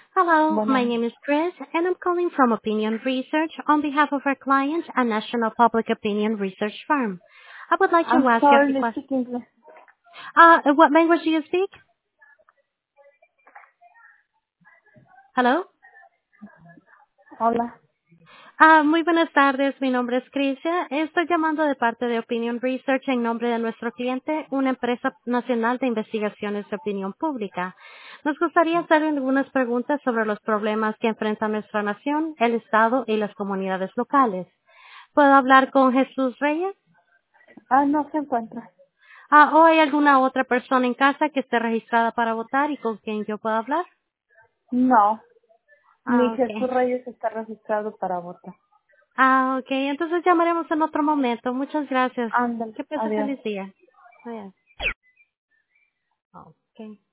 Hello, my Bueno, name is Chris, and I'm calling from Opinion Research on behalf of our client, a national public opinion research firm. I would like to I'm ask you a few sorry, questions. speak English. What language do you speak? Hello? Hola. Muy buenas tardes, mi nombre es Crisia. Estoy llamando de parte de Opinion Research en nombre de nuestro cliente, una empresa nacional de investigaciones de opinión pública. Nos gustaría hacer algunas preguntas sobre los problemas que enfrenta nuestra nación, el Estado y las comunidades locales. ¿Puedo hablar con Jesús Reyes? No se encuentra. ¿O hay alguna otra persona en casa que esté registrada para votar y con quien yo pueda hablar? No, ni Jesús Okay. Reyes está registrado para votar. Okay. Entonces llamaremos en otro momento. Muchas gracias. Ándale, Que pase adiós. feliz día. Adiós. Okay.